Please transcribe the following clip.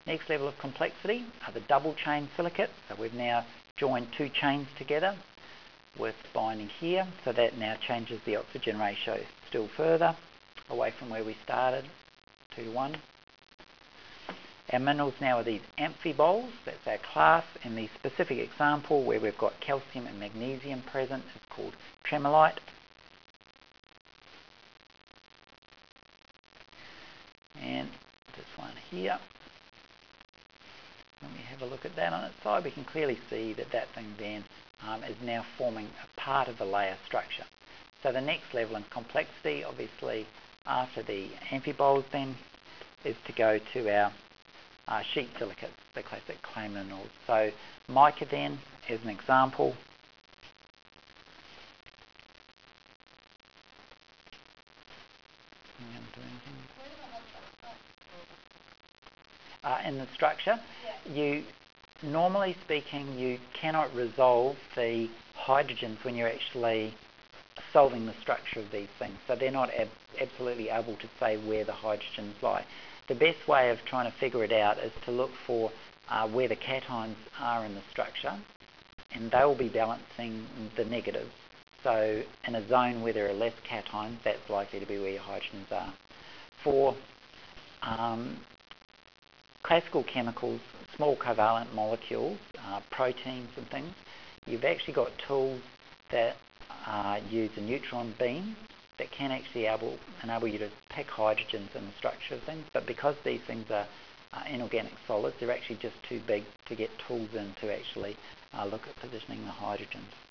Next level of complexity are the double chain silicates. So we've now joined two chains together with binding here, so that now changes the oxygen ratio still further away from where we started, 2 to 1. Our minerals now are these amphiboles, that's our class, and the specific example where we've got calcium and magnesium present is called tremolite. And this one here, when we have a look at that on its side, we can clearly see that that thing then is now forming a part of the layer structure. So the next level in complexity, obviously after the amphiboles then, is to go to our sheet silicates, the classic clay minerals. So mica then, as an example, in the structure, normally speaking, you cannot resolve the hydrogens when you're actually solving the structure of these things. So they're not absolutely able to say where the hydrogens lie. The best way of trying to figure it out is to look for where the cations are in the structure, and they will be balancing the negatives. So in a zone where there are less cations, that's likely to be where your hydrogens are. For classical chemicals, small covalent molecules, proteins and things, you've actually got tools that use a neutron beam that can actually enable you to pick hydrogens in the structure of things, but because these things are inorganic solids, they're actually just too big to get tools in to actually look at positioning the hydrogens.